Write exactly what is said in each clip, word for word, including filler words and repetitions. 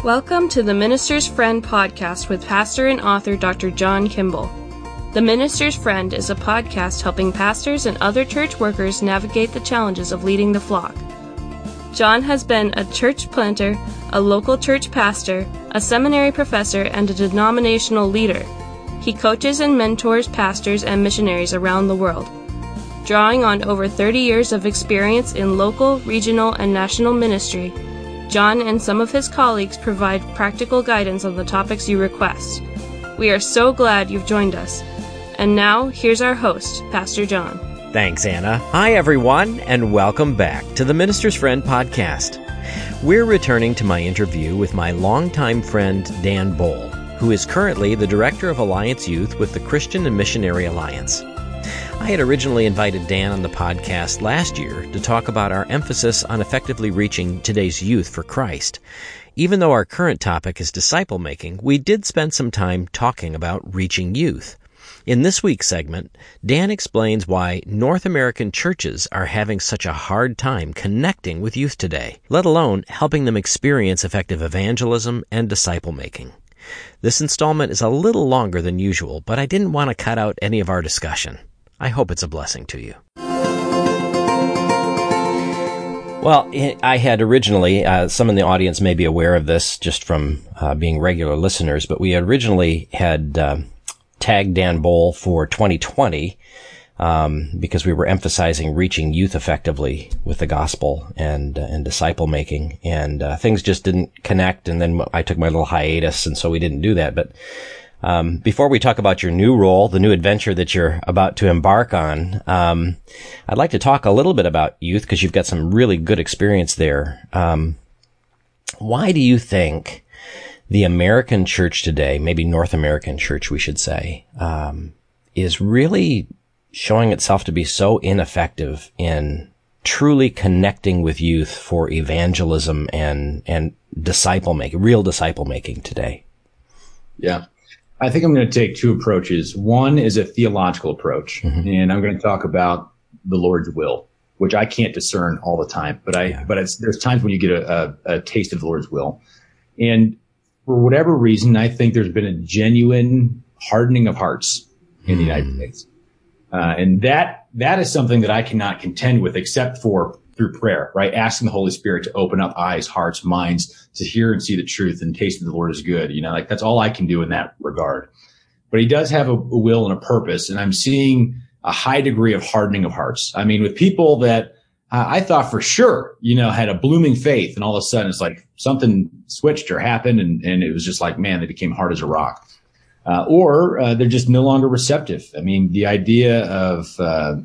Welcome to the Minister's Friend podcast with pastor and author Doctor John Kimball. The Minister's Friend is a podcast helping pastors and other church workers navigate the challenges of leading the flock. John has been a church planter, a local church pastor, a seminary professor, and a denominational leader. He coaches and mentors pastors and missionaries around the world. Drawing on over thirty years of experience in local, regional, and national ministry, John and some of his colleagues provide practical guidance on the topics you request. We are so glad you've joined us. And now, here's our host, Pastor John. Thanks, Anna. Hi, everyone, and welcome back to the Minister's Friend podcast. We're returning to my interview with my longtime friend, Dan Bohl, who is currently the Director of Alliance Youth with the Christian and Missionary Alliance. I had originally invited Dan on the podcast last year to talk about our emphasis on effectively reaching today's youth for Christ. Even though our current topic is disciple making, we did spend some time talking about reaching youth. In this week's segment, Dan explains why North American churches are having such a hard time connecting with youth today, let alone helping them experience effective evangelism and disciple making. This installment is a little longer than usual, but I didn't want to cut out any of our discussion. I hope it's a blessing to you. Well, I had originally, uh, some in the audience may be aware of this just from uh, being regular listeners, but we originally had uh, tagged Dan Bohl for twenty twenty um, because we were emphasizing reaching youth effectively with the gospel and uh, and disciple making, and uh, things just didn't connect, and then I took my little hiatus, and so we didn't do that. But Um, before we talk about your new role, the new adventure that you're about to embark on, um, I'd like to talk a little bit about youth because you've got some really good experience there. Um, why do you think the American church today, maybe North American church we should say, um, is really showing itself to be so ineffective in truly connecting with youth for evangelism and, and disciple making, real disciple making today? Yeah. I think I'm going to take two approaches. One is a theological approach, mm-hmm. and I'm going to talk about the Lord's will, which I can't discern all the time, but I, yeah. but it's, there's times when you get a, a, a taste of the Lord's will. And for whatever reason, I think there's been a genuine hardening of hearts in mm. the United States. Uh, and that, that is something that I cannot contend with except for through prayer, right? Asking the Holy Spirit to open up eyes, hearts, minds to hear and see the truth and taste that the Lord is good. You know, like that's all I can do in that regard. But he does have a, a will and a purpose. And I'm seeing a high degree of hardening of hearts. I mean, with people that uh, I thought for sure, you know, had a blooming faith, and all of a sudden it's like something switched or happened. And, and it was just like, man, they became hard as a rock. Uh, or uh, they're just no longer receptive. I mean, the idea of, uh,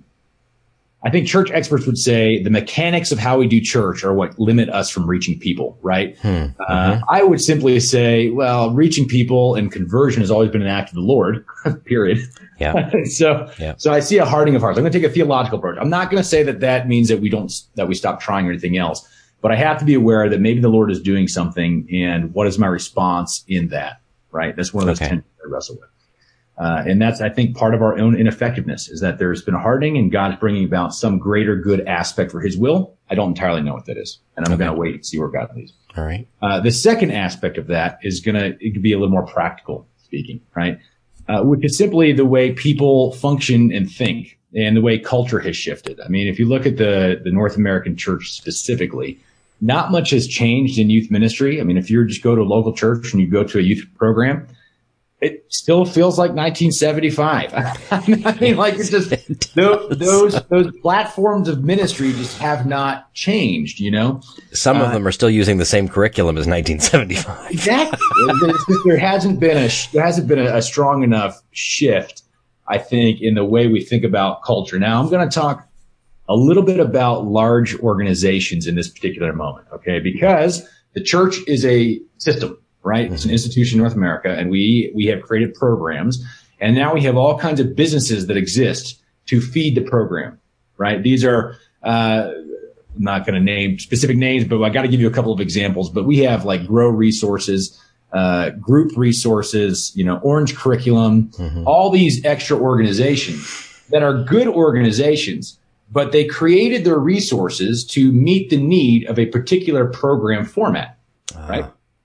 I think church experts would say the mechanics of how we do church are what limit us from reaching people, right? Hmm. Uh, mm-hmm. I would simply say, well, reaching people and conversion has always been an act of the Lord, period. Yeah. so, yeah. so I see a hardening of hearts. I'm going to take a theological approach. I'm not going to say that that means that we don't, that we stop trying or anything else, but I have to be aware that maybe the Lord is doing something, and what is my response in that, right? That's one of those okay. tensions I wrestle with. Uh, and that's, I think, part of our own ineffectiveness is that there's been a hardening and God's bringing about some greater good aspect for his will. I don't entirely know what that is. And I'm okay. going to wait and see where God leads. All right. Uh, the second aspect of that is going to be a little more practical speaking, right? Uh, which is simply the way people function and think and the way culture has shifted. I mean, if you look at the, the North American church specifically, not much has changed in youth ministry. I mean, if you just go to a local church and you go to a youth program, it still feels like nineteen seventy-five. I mean, like it's just those, those those platforms of ministry just have not changed. You know, some of uh, them are still using the same curriculum as nineteen seventy-five. Exactly. There hasn't been a there hasn't been a, a strong enough shift, I think, in the way we think about culture. Now, I'm going to talk a little bit about large organizations in this particular moment, okay? Because the church is a system. Right? Mm-hmm. It's an institution in North America, and we, we have created programs, and now we have all kinds of businesses that exist to feed the program, right? These are, uh, I'm not going to name specific names, but I got to give you a couple of examples, but we have like Grow Resources, uh, Group Resources, you know, Orange Curriculum, mm-hmm. all these extra organizations that are good organizations, but they created their resources to meet the need of a particular program format, uh-huh. right?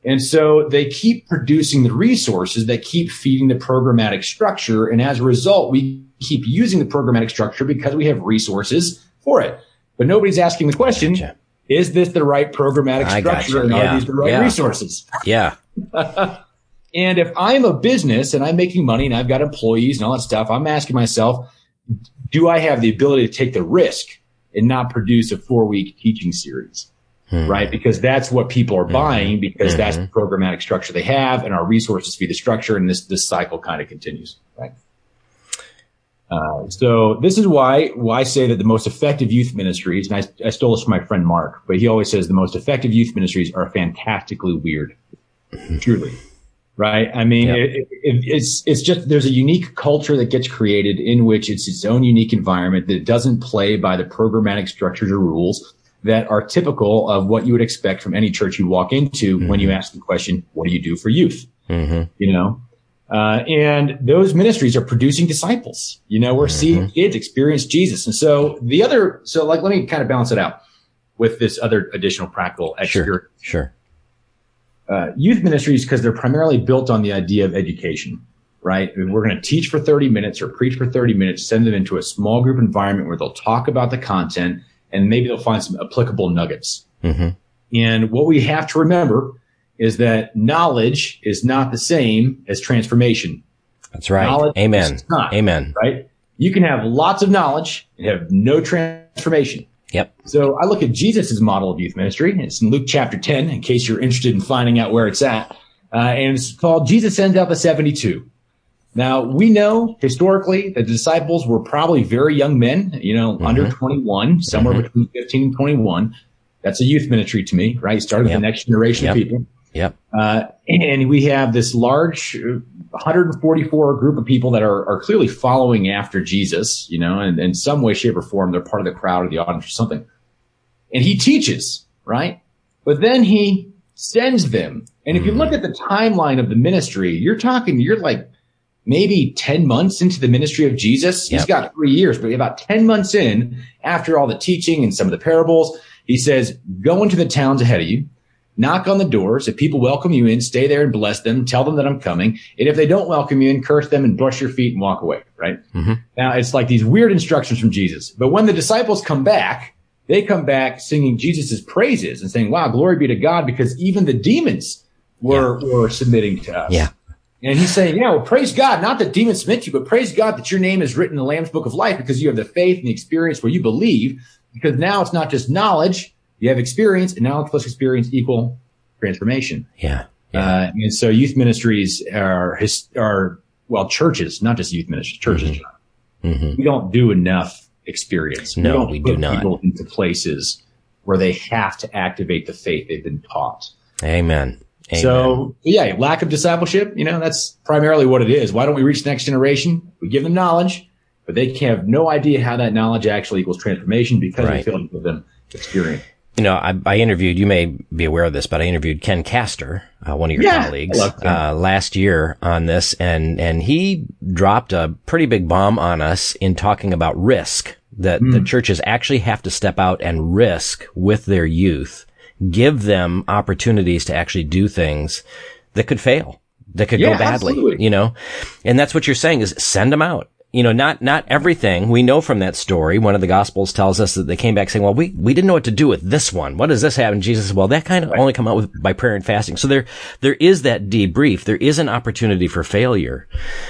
And so they keep producing the resources that keep feeding the programmatic structure. And as a result, we keep using the programmatic structure because we have resources for it. But nobody's asking the question, gotcha. Is this the right programmatic I structure gotcha. and yeah. are these the right yeah. resources? Yeah. And if I'm a business and I'm making money and I've got employees and all that stuff, I'm asking myself, do I have the ability to take the risk and not produce a four-week teaching series? Hmm. Right? Because that's what people are buying because mm-hmm. that's the programmatic structure they have and our resources feed the structure and this, this cycle kind of continues. Right? Uh, so this is why, why I say that the most effective youth ministries, and I, I stole this from my friend Mark, but he always says the most effective youth ministries are fantastically weird. Truly. Right? I mean, yep. it, it, it's, it's just, there's a unique culture that gets created in which it's its own unique environment that doesn't play by the programmatic structures or rules that are typical of what you would expect from any church you walk into mm-hmm. when you ask the question, what do you do for youth? Mm-hmm. You know, uh, and those ministries are producing disciples. You know, we're mm-hmm. seeing kids experience Jesus. And so the other, so like, let me kind of balance it out with this other additional practical experience. Sure. Sure. Uh, youth ministries, because they're primarily built on the idea of education, right? I mean, we're going to teach for thirty minutes or preach for thirty minutes, send them into a small group environment where they'll talk about the content and maybe they'll find some applicable nuggets. Mm-hmm. And what we have to remember is that knowledge is not the same as transformation. That's right. Knowledge Amen. is not, Amen. Right? You can have lots of knowledge and have no transformation. Yep. So I look at Jesus' model of youth ministry. It's in Luke chapter ten, in case you're interested in finding out where it's at. Uh, and it's called Jesus Sends Out the seventy-two. Now, we know historically that the disciples were probably very young men, you know, mm-hmm. under twenty-one, somewhere mm-hmm. between fifteen and twenty-one. That's a youth ministry to me, right? Started yep. with the next generation yep. of people. Yep. Uh, and we have this large one hundred forty-four group of people that are, are clearly following after Jesus, you know, and in some way, shape, or form, they're part of the crowd or the audience or something. And he teaches, right? But then he sends them. And if you look at the timeline of the ministry, you're talking, you're like maybe ten months into the ministry of Jesus. Yep. He's got three years, but about ten months in, after all the teaching and some of the parables, he says, go into the towns ahead of you. Knock on the doors. If people welcome you in, stay there and bless them. Tell them that I'm coming. And if they don't welcome you in, curse them and brush your feet and walk away, right? Mm-hmm. Now, it's like these weird instructions from Jesus. But when the disciples come back, they come back singing Jesus' praises and saying, wow, glory be to God, because even the demons were, yeah. were submitting to us. Yeah. And he's saying, yeah, well, praise God, not that demons submit you, but praise God that your name is written in the Lamb's Book of Life because you have the faith and the experience where you believe, because now it's not just knowledge. You have experience, and knowledge plus experience equal transformation. Yeah. yeah. Uh, and so youth ministries are, are, well, churches, not just youth ministries, churches. Mm-hmm. Mm-hmm. We don't do enough experience. No, we, don't we put do not. People into places where they have to activate the faith they've been taught. Amen. Amen. So, yeah, lack of discipleship, you know, that's primarily what it is. Why don't we reach the next generation? We give them knowledge, but they can have no idea how that knowledge actually equals transformation because right. we failed to give them experience. You know, I, I interviewed, you may be aware of this, but I interviewed Ken Castor, uh, one of your yeah, colleagues, uh, last year on this, and, and he dropped a pretty big bomb on us in talking about risk, that mm. the churches actually have to step out and risk with their youth, give them opportunities to actually do things that could fail, that could yeah, go badly, absolutely. You know, and that's what you're saying is send them out. You know, not, not everything. We know from that story, one of the Gospels tells us that they came back saying, well, we, we didn't know what to do with this one. What does this have? And Jesus said, well, that kind of right. only come out with by prayer and fasting. So there, there is that debrief. There is an opportunity for failure.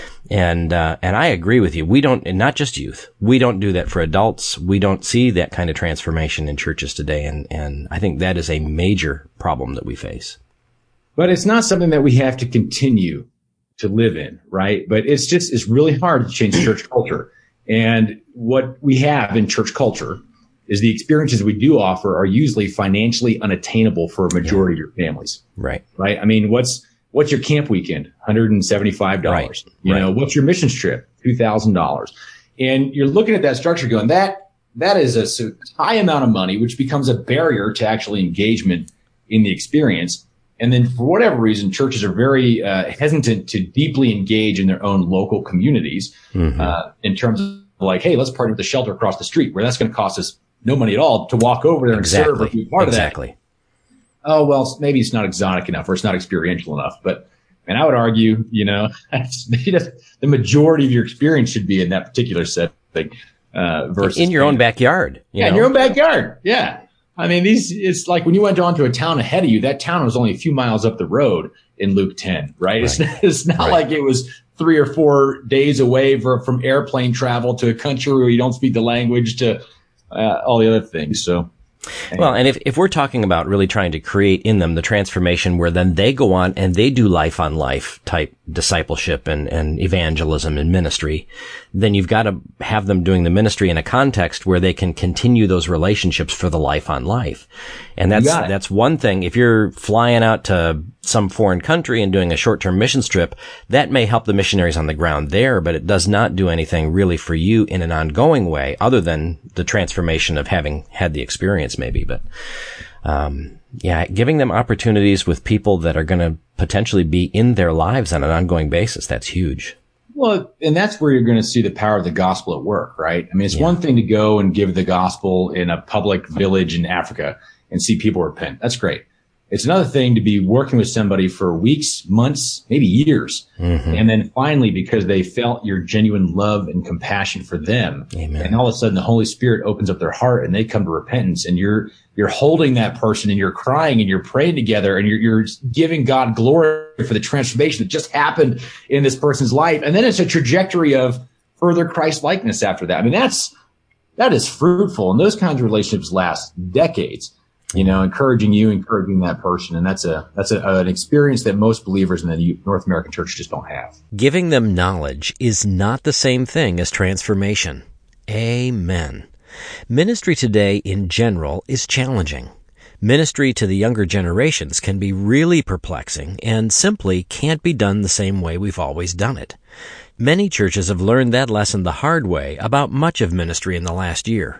And, uh, and I agree with you. We don't, and not just youth. We don't do that for adults. We don't see that kind of transformation in churches today. And, and I think that is a major problem that we face. But it's not something that we have to continue to live in, right? But it's just, it's really hard to change church culture. And what we have in church culture is the experiences we do offer are usually financially unattainable for a majority yeah. of your families. Right. Right. I mean, what's, what's your camp weekend? one hundred seventy-five dollars. Right. You right. know, what's your missions trip? two thousand dollars. And you're looking at that structure going, that, that is a high amount of money, which becomes a barrier to actually engagement in the experience. And then for whatever reason, churches are very uh, hesitant to deeply engage in their own local communities mm-hmm. uh, in terms of like, hey, let's partner with the shelter across the street where that's going to cost us no money at all to walk over there exactly. and serve or be part exactly. of oh, well, maybe it's not exotic enough or it's not experiential enough. But, and I would argue, you know, the majority of your experience should be in that particular setting. Uh, versus in your own backyard. You yeah, know? in your own backyard. Yeah. I mean, these, it's like when you went on to a town ahead of you, that town was only a few miles up the road in Luke ten, right? right. It's, it's not right. like it was three or four days away for, from airplane travel to a country where you don't speak the language to uh, all the other things. So. Well, and if, if we're talking about really trying to create in them the transformation where then they go on and they do life on life type discipleship and, and evangelism and ministry, then you've got to have them doing the ministry in a context where they can continue those relationships for the life on life. And that's, that's one thing. If you're flying out to some foreign country and doing a short-term missions trip, that may help the missionaries on the ground there, but it does not do anything really for you in an ongoing way other than the transformation of having had the experience maybe. But, um, yeah, giving them opportunities with people that are going to potentially be in their lives on an ongoing basis, that's huge. Well, and that's where you're going to see the power of the gospel at work, right? I mean, it's yeah. one thing to go and give the gospel in a public village in Africa and see people repent. That's great. It's another thing to be working with somebody for weeks, months, maybe years. Mm-hmm. And then finally, because they felt your genuine love and compassion for them. Amen. And all of a sudden the Holy Spirit opens up their heart and they come to repentance, and you're, you're holding that person and you're crying and you're praying together and you're, you're giving God glory for the transformation that just happened in this person's life. And then it's a trajectory of further Christ likeness after that. I mean, that's, that is fruitful. And those kinds of relationships last decades. You know, encouraging you, encouraging that person. And that's a, that's a, an experience that most believers in the North American church just don't have. Giving them knowledge is not the same thing as transformation. Amen. Ministry today in general is challenging. Ministry to the younger generations can be really perplexing and simply can't be done the same way we've always done it. Many churches have learned that lesson the hard way about much of ministry in the last year.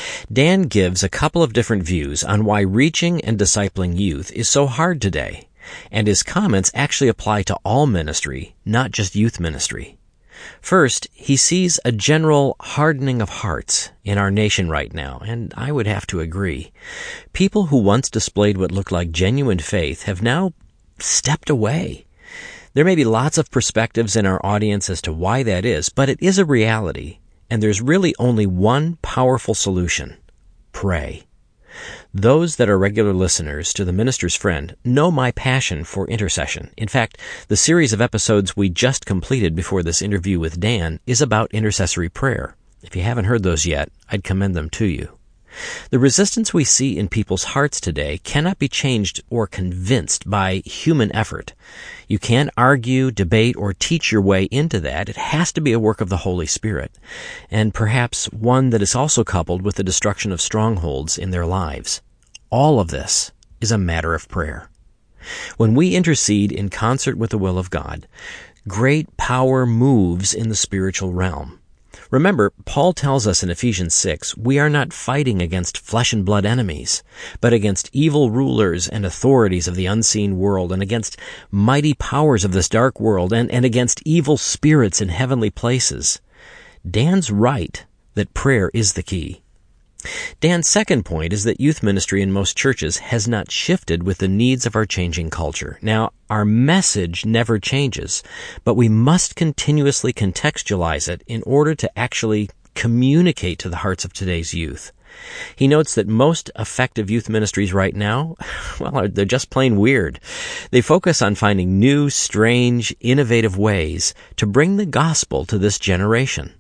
Dan gives a couple of different views on why reaching and discipling youth is so hard today, and his comments actually apply to all ministry, not just youth ministry. First, he sees a general hardening of hearts in our nation right now, and I would have to agree. People who once displayed what looked like genuine faith have now stepped away. There may be lots of perspectives in our audience as to why that is, but it is a reality. And there's really only one powerful solution: pray. Those that are regular listeners to The Minister's Friend know my passion for intercession. In fact, the series of episodes we just completed before this interview with Dan is about intercessory prayer. If you haven't heard those yet, I'd commend them to you. The resistance we see in people's hearts today cannot be changed or convinced by human effort. You can't argue, debate, or teach your way into that. It has to be a work of the Holy Spirit, and perhaps one that is also coupled with the destruction of strongholds in their lives. All of this is a matter of prayer. When we intercede in concert with the will of God, great power moves in the spiritual realm. Remember, Paul tells us in Ephesians six, we are not fighting against flesh and blood enemies, but against evil rulers and authorities of the unseen world, and against mighty powers of this dark world, and, and against evil spirits in heavenly places. Dan's right that prayer is the key. Dan's second point is that youth ministry in most churches has not shifted with the needs of our changing culture. Now, our message never changes, but we must continuously contextualize it in order to actually communicate to the hearts of today's youth. He notes that most effective youth ministries right now, well, they're just plain weird. They focus on finding new, strange, innovative ways to bring the gospel to this generation.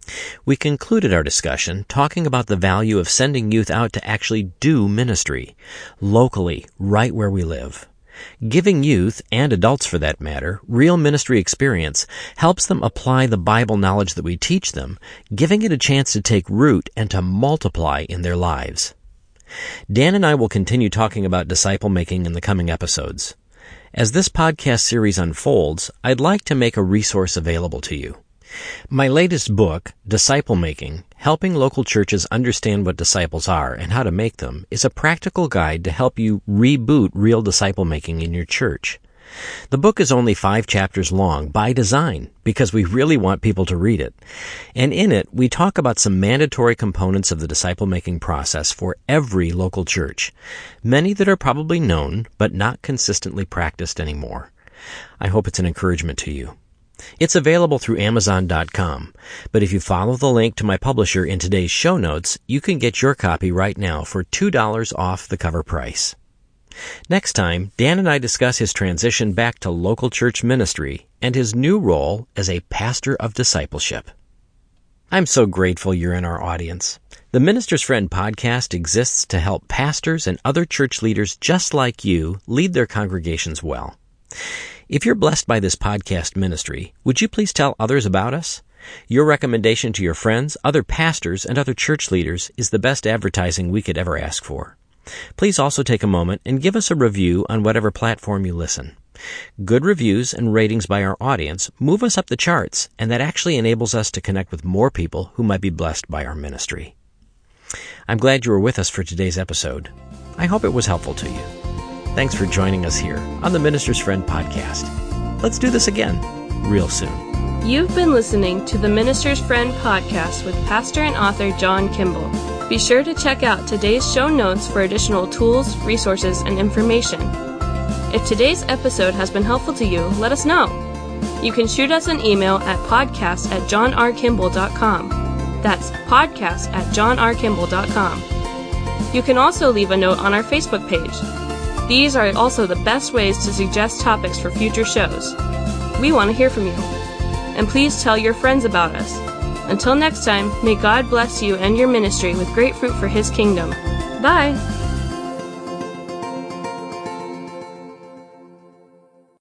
We concluded our discussion talking about the value of sending youth out to actually do ministry, locally, right where we live. Giving youth, and adults for that matter, real ministry experience helps them apply the Bible knowledge that we teach them, giving it a chance to take root and to multiply in their lives. Dan and I will continue talking about disciple making in the coming episodes. As this podcast series unfolds, I'd like to make a resource available to you. My latest book, Disciple Making, Helping Local Churches Understand What Disciples Are and How to Make Them, is a practical guide to help you reboot real disciple making in your church. The book is only five chapters long by design because we really want people to read it. And in it, we talk about some mandatory components of the disciple-making process for every local church, many that are probably known but not consistently practiced anymore. I hope it's an encouragement to you. It's available through Amazon dot com, but if you follow the link to my publisher in today's show notes, you can get your copy right now for two dollars off the cover price. Next time, Dan and I discuss his transition back to local church ministry and his new role as a pastor of discipleship. I'm so grateful you're in our audience. The Minister's Friend podcast exists to help pastors and other church leaders just like you lead their congregations well. If you're blessed by this podcast ministry, would you please tell others about us? Your recommendation to your friends, other pastors, and other church leaders is the best advertising we could ever ask for. Please also take a moment and give us a review on whatever platform you listen. Good reviews and ratings by our audience move us up the charts, and that actually enables us to connect with more people who might be blessed by our ministry. I'm glad you were with us for today's episode. I hope it was helpful to you. Thanks for joining us here on the Minister's Friend podcast. Let's do this again real soon. You've been listening to the Minister's Friend podcast with pastor and author John Kimball. Be sure to check out today's show notes for additional tools, resources, and information. If today's episode has been helpful to you, let us know. You can shoot us an email at podcast at john r kimball dot com. That's podcast at john r kimball dot com. You can also leave a note on our Facebook page. These are also the best ways to suggest topics for future shows. We want to hear from you. And please tell your friends about us. Until next time, may God bless you and your ministry with great fruit for His kingdom. Bye!